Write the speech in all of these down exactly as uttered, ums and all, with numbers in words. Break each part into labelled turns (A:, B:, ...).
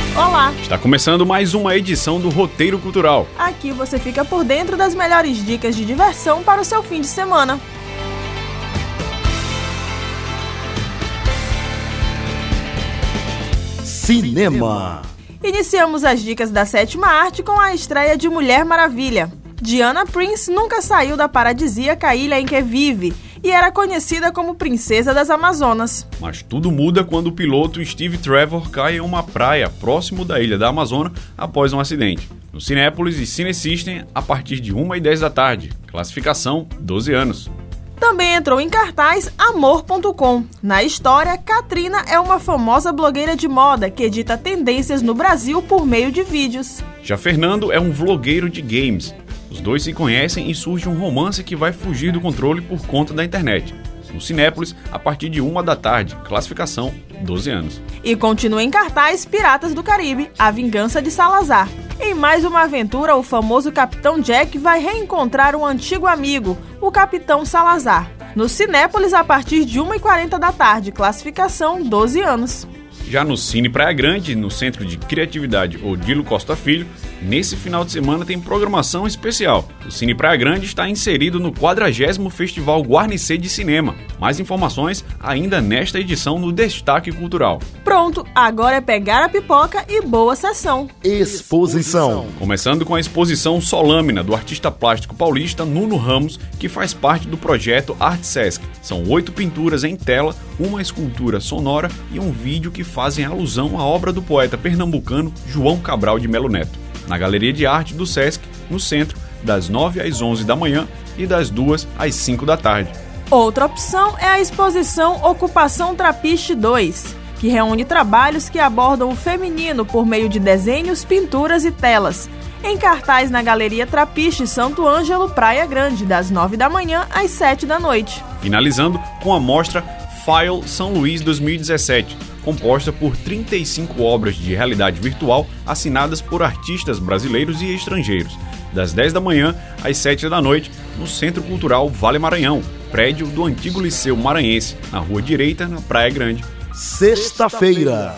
A: Olá!
B: Está começando mais uma edição do Roteiro Cultural.
A: Aqui você fica por dentro das melhores dicas de diversão para o seu fim de semana.
C: Cinema.
A: Iniciamos as dicas da sétima arte com a estreia de Mulher Maravilha. Diana Prince nunca saiu da paradisíaca ilha em que vive e era conhecida como Princesa das Amazonas.
B: Mas tudo muda quando o piloto Steve Trevor cai em uma praia próximo da ilha da Amazônia após um acidente. No Cinépolis e Cine System a partir de uma e dez da tarde. Classificação doze anos.
A: Também entrou em cartaz Amor ponto com. Na história, Katrina é uma famosa blogueira de moda que edita tendências no Brasil por meio de vídeos.
B: Já Fernando é um vlogueiro de games. Os dois se conhecem e surge um romance que vai fugir do controle por conta da internet. No Cinépolis, a partir de uma da tarde, classificação doze anos.
A: E continua em cartaz Piratas do Caribe, A Vingança de Salazar. Em mais uma aventura, o famoso Capitão Jack vai reencontrar um antigo amigo, o Capitão Salazar. No Cinépolis, a partir de uma e quarenta da tarde, classificação doze anos.
B: Já no Cine Praia Grande, no Centro de Criatividade Odilo Costa Filho, nesse final de semana tem programação especial. O Cine Praia Grande está inserido no quadragésimo Festival Guarnicê de Cinema. Mais informações ainda nesta edição no Destaque Cultural.
A: Pronto, agora é pegar a pipoca e boa sessão.
C: Exposição.
B: Começando com a exposição Solâmina, do artista plástico paulista Nuno Ramos, que faz parte do projeto Arte Sesc. São oito pinturas em tela, uma escultura sonora e um vídeo que fazem alusão à obra do poeta pernambucano João Cabral de Melo Neto. Na Galeria de Arte do Sesc, no centro, das nove às onze da manhã e das duas às cinco da tarde.
A: Outra opção é a exposição Ocupação Trapiche dois, que reúne trabalhos que abordam o feminino por meio de desenhos, pinturas e telas. Em cartaz na Galeria Trapiche Santo Ângelo, Praia Grande, das nove da manhã às sete da noite.
B: Finalizando com a mostra File São Luís dois mil e dezessete, composta por trinta e cinco obras de realidade virtual assinadas por artistas brasileiros e estrangeiros, das dez da manhã às sete da noite, no Centro Cultural Vale Maranhão, prédio do antigo Liceu Maranhense, na Rua Direita, na Praia Grande.
C: Sexta-feira.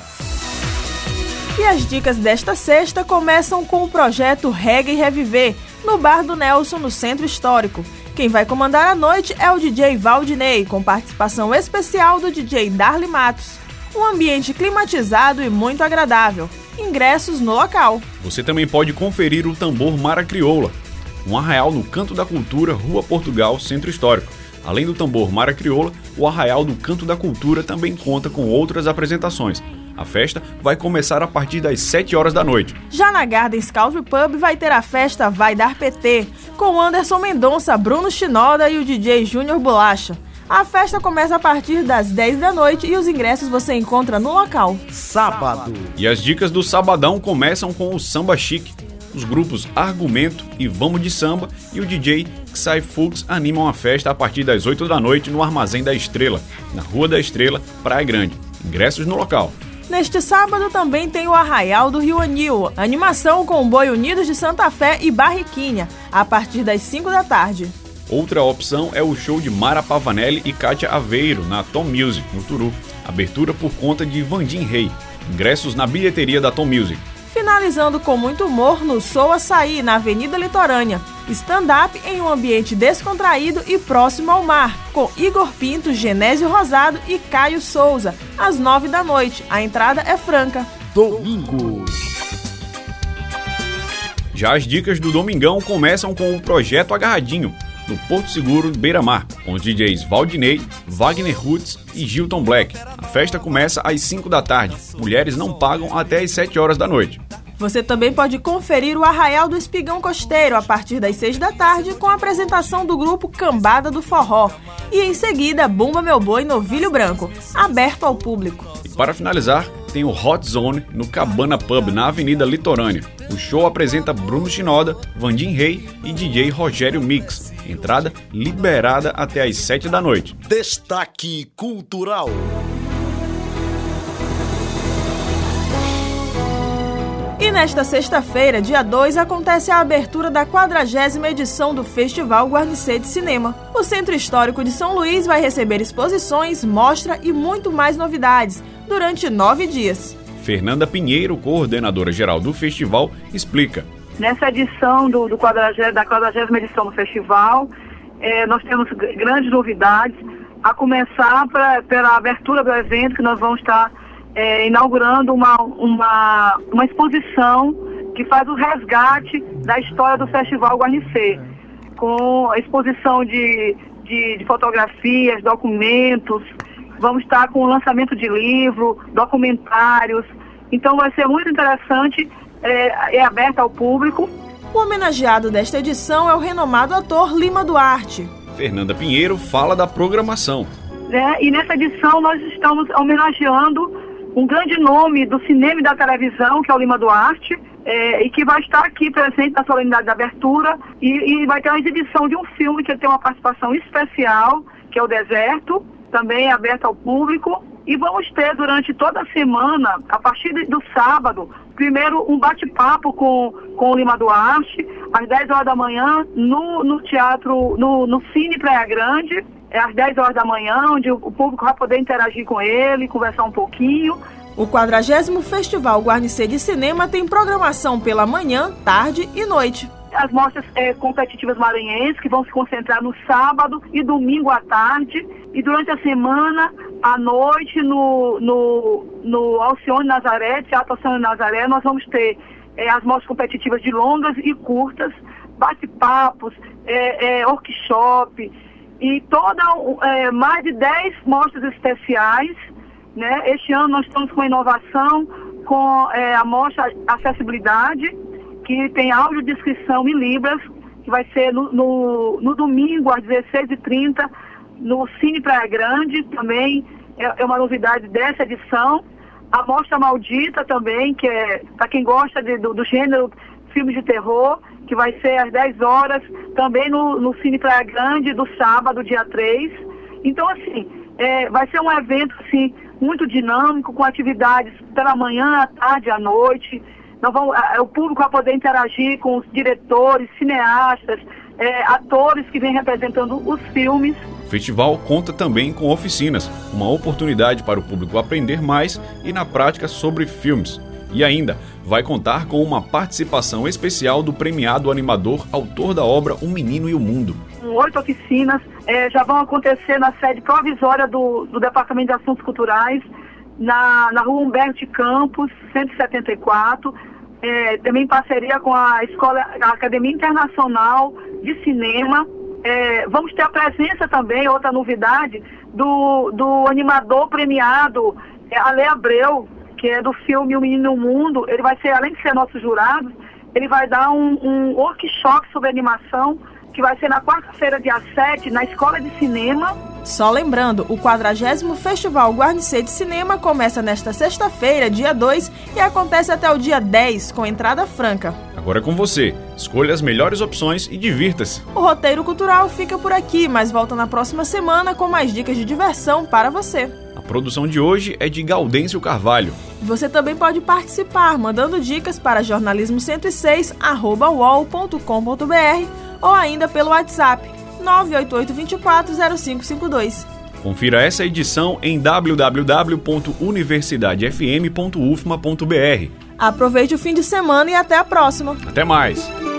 A: E as dicas desta sexta começam com o projeto Reggae Reviver, no Bar do Nelson, no Centro Histórico. Quem vai comandar a noite é o D J Valdinei, com participação especial do D J Darly Matos. Um ambiente climatizado e muito agradável. Ingressos no local.
B: Você também pode conferir o Tambor Mara Crioula, um arraial no Canto da Cultura, Rua Portugal, Centro Histórico. Além do Tambor Mara Crioula, o arraial do Canto da Cultura também conta com outras apresentações. A festa vai começar a partir das sete horas da noite.
A: Já na Gardens Country Pub vai ter a festa Vai Dar P T, com Anderson Mendonça, Bruno Shinoda e o D J Júnior Bolacha. A festa começa a partir das dez da noite e os ingressos você encontra no local.
C: Sábado.
B: E as dicas do sabadão começam com o Samba Chique. Os grupos Argumento e Vamos de Samba e o D J Xai Fux animam a festa a partir das oito da noite no Armazém da Estrela, na Rua da Estrela, Praia Grande. Ingressos no local.
A: Neste sábado também tem o Arraial do Rio Anil, animação com o Boi Unidos de Santa Fé e Barriquinha, a partir das cinco da tarde.
B: Outra opção é o show de Mara Pavanelli e Kátia Aveiro, na Tom Music, no Turu. Abertura por conta de Vandim Rei. Ingressos na bilheteria da Tom Music.
A: Finalizando com muito humor no Sou Açaí, na Avenida Litorânea. Stand-up em um ambiente descontraído e próximo ao mar, com Igor Pinto, Genésio Rosado e Caio Souza, às nove da noite. A entrada é franca.
C: Domingo.
B: Já as dicas do Domingão começam com o Projeto Agarradinho, no Porto Seguro Beira-Mar, com os D Js Valdinei, Wagner Roots e Gilton Black. A festa começa às cinco da tarde. Mulheres não pagam até às sete horas da noite.
A: Você também pode conferir o Arraial do Espigão Costeiro a partir das seis da tarde com a apresentação do grupo Cambada do Forró. E em seguida, Bumba Meu Boi Novilho Branco, aberto ao público.
B: E para finalizar, tem o Hot Zone no Cabana Pub, na Avenida Litorânea. O show apresenta Bruno Shinoda, Vandim Rei e D J Rogério Mix. Entrada liberada até às sete da noite.
C: Destaque Cultural.
A: E nesta sexta-feira, dia dois, acontece a abertura da quadragésima edição do Festival Guarnicê de Cinema. O Centro Histórico de São Luís vai receber exposições, mostra e muito mais novidades durante nove dias.
B: Fernanda Pinheiro, coordenadora geral do festival, explica.
D: Nessa edição do, do quadragésima, da quadragésima edição do festival, eh, nós temos grandes novidades, a começar pra, pela abertura do evento, que nós vamos estar eh, inaugurando uma, uma, uma exposição que faz o resgate da história do Festival Guarnicê, com a exposição de, de, de fotografias, documentos. Vamos estar com o lançamento de livro, documentários. Então vai ser muito interessante, é, é aberto ao público.
A: O homenageado desta edição é o renomado ator Lima Duarte.
B: Fernanda Pinheiro fala da programação.
D: É, e nessa edição nós estamos homenageando um grande nome do cinema e da televisão, que é o Lima Duarte, é, e que vai estar aqui presente na solenidade da abertura, e, e vai ter uma exibição de um filme que tem uma participação especial, que é O Deserto, também é aberto ao público. E vamos ter durante toda a semana, a partir do sábado, primeiro um bate-papo com, com o Lima Duarte, às dez horas da manhã, no, no teatro, no, no Cine Praia Grande, é às dez horas da manhã, onde o público vai poder interagir com ele, conversar um pouquinho.
A: O quadragésimo Festival Guarnicê de Cinema tem programação pela manhã, tarde e noite.
D: As mostras é, competitivas maranhenses, que vão se concentrar no sábado e domingo à tarde, e durante a semana, à noite, no, no, no Alcione Nazaré, Teatro Alcione Nazaré, nós vamos ter é, as mostras competitivas de longas e curtas, bate-papos, é, é, workshop, e toda, é, mais de dez mostras especiais, né? Este ano nós estamos com inovação, com é, a mostra Acessibilidade, que tem audiodescrição em Libras, que vai ser no, no, no domingo, às dezesseis e trinta, no Cine Praia Grande, também é, é uma novidade dessa edição. A Mostra Maldita também, que é para quem gosta de, do, do gênero filmes de terror, que vai ser às dez horas, também no, no Cine Praia Grande, do sábado, dia três. Então, assim, é, vai ser um evento assim, muito dinâmico, com atividades pela manhã, à tarde, à noite. Nós vamos, o público vai poder interagir com os diretores, cineastas, é, atores que vêm representando os filmes.
B: O festival conta também com oficinas, uma oportunidade para o público aprender mais e na prática sobre filmes. E ainda vai contar com uma participação especial do premiado animador, autor da obra Um Menino e o Mundo.
D: Oito oficinas é, já vão acontecer na sede provisória do, do Departamento de Assuntos Culturais, na, na rua Humberto de Campos, cento e setenta e quatro, é, também em parceria com a Escola, a Academia Internacional de Cinema. É, vamos ter a presença também, outra novidade, do, do animador premiado, é, Ale Abreu, que é do filme O Menino e o Mundo. Ele vai ser, além de ser nosso jurado, ele vai dar um, um workshop sobre animação, que vai ser na quarta-feira, dia sete, na Escola de Cinema.
A: Só lembrando, o quadragésimo Festival Guarnicê de Cinema começa nesta sexta-feira, dia dois, e acontece até o dia dez, com entrada franca.
B: Agora é com você. Escolha as melhores opções e divirta-se.
A: O Roteiro Cultural fica por aqui, mas volta na próxima semana com mais dicas de diversão para você.
B: A produção de hoje é de Gaudêncio Carvalho.
A: Você também pode participar, mandando dicas para jornalismo cento e seis arroba u o l ponto com ponto b r ou ainda pelo WhatsApp nove oito oito, dois quatro, zero cinco cinco dois.
B: Confira essa edição em w w w ponto universidade f m ponto u f m a ponto b r.
A: Aproveite o fim de semana e até a próxima.
B: Até mais!